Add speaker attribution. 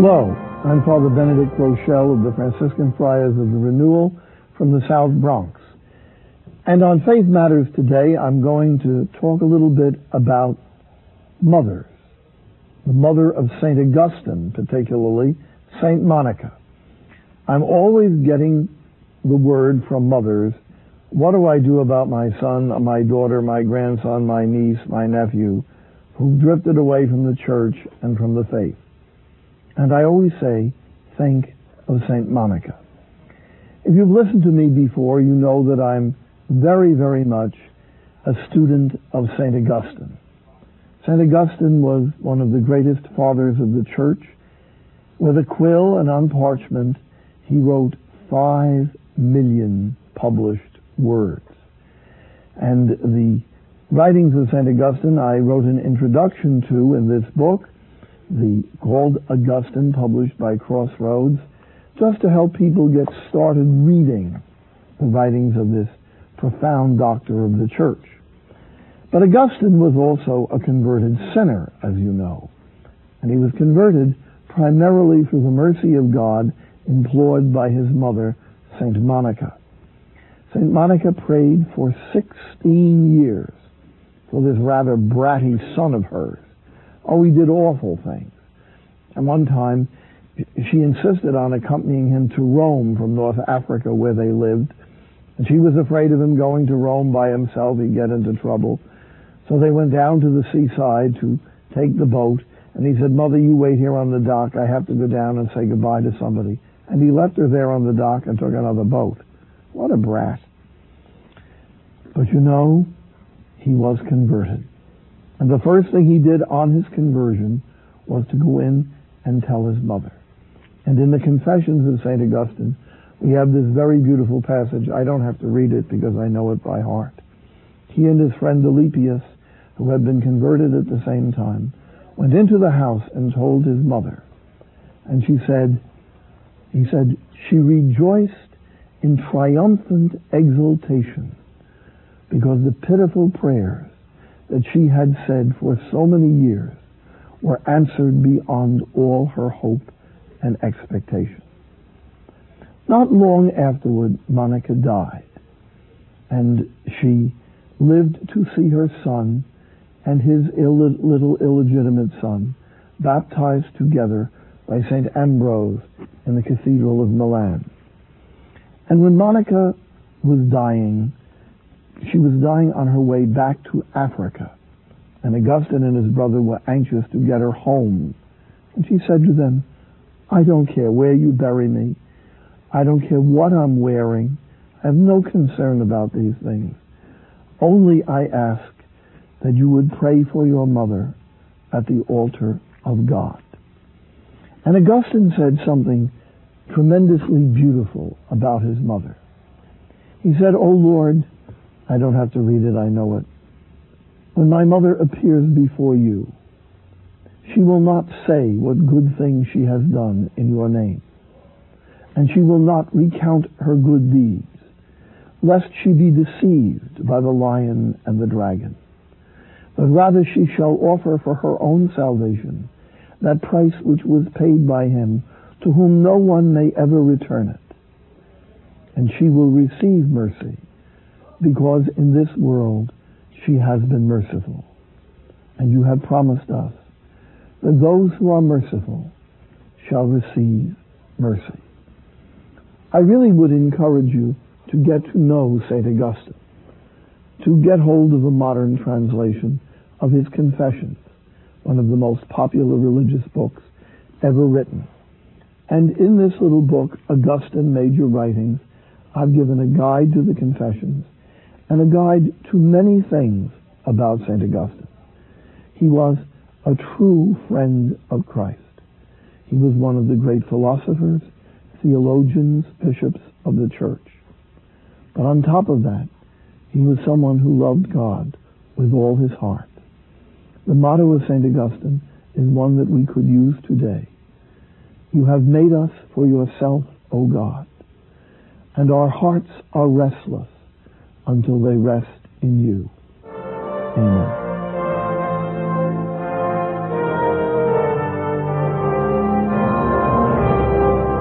Speaker 1: Hello, I'm Father Benedict Rochelle of the Franciscan Friars of the Renewal from the South Bronx. And on Faith Matters today, I'm going to talk a little bit about mothers. The mother of St. Augustine, particularly St. Monica. I'm always getting the word from mothers, what do I do about my son, my daughter, my grandson, my niece, my nephew, who drifted away from the church and from the faith? And I always say, think of St. Monica. If you've listened to me before, you know that I'm very, very much a student of St. Augustine. St. Augustine was one of the greatest fathers of the church. With a quill and on parchment, he wrote 5 million published words. And the writings of St. Augustine I wrote an introduction to in this book, called Augustine, published by Crossroads, just to help people get started reading the writings of this profound doctor of the church. But Augustine was also a converted sinner, as you know. And he was converted primarily through the mercy of God implored by his mother, St. Monica. St. Monica prayed for 16 years for this rather bratty son of hers. Oh, he did awful things. And one time, she insisted on accompanying him to Rome from North Africa where they lived. And she was afraid of him going to Rome by himself. He'd get into trouble. So they went down to the seaside to take the boat. And he said, Mother, you wait here on the dock. I have to go down and say goodbye to somebody. And he left her there on the dock and took another boat. What a brat. But you know, he was converted. And the first thing he did on his conversion was to go in and tell his mother. And in the Confessions of St. Augustine, we have this very beautiful passage. I don't have to read it because I know it by heart. He and his friend Alypius, who had been converted at the same time, went into the house and told his mother. And he said, she rejoiced in triumphant exultation because the pitiful prayers that she had said for so many years were answered beyond all her hope and expectation. Not long afterward, Monica died, and she lived to see her son and his little illegitimate son baptized together by St. Ambrose in the Cathedral of Milan. And when Monica was dying, she was dying on her way back to Africa. And Augustine and his brother were anxious to get her home. And she said to them, I don't care where you bury me. I don't care what I'm wearing. I have no concern about these things. Only I ask that you would pray for your mother at the altar of God. And Augustine said something tremendously beautiful about his mother. He said, O Lord, I don't have to read it, I know it. When my mother appears before you, she will not say what good things she has done in your name, and she will not recount her good deeds, lest she be deceived by the lion and the dragon. But rather she shall offer for her own salvation that price which was paid by him, to whom no one may ever return it. And she will receive mercy, because in this world she has been merciful. And you have promised us that those who are merciful shall receive mercy. I really would encourage you to get to know St. Augustine, to get hold of a modern translation of his Confessions, one of the most popular religious books ever written. And in this little book, Augustine Major Writings, I've given a guide to the Confessions and a guide to many things about St. Augustine. He was a true friend of Christ. He was one of the great philosophers, theologians, bishops of the church. But on top of that, he was someone who loved God with all his heart. The motto of St. Augustine is one that we could use today. You have made us for yourself, O God, and our hearts are restless until they rest in you. Amen.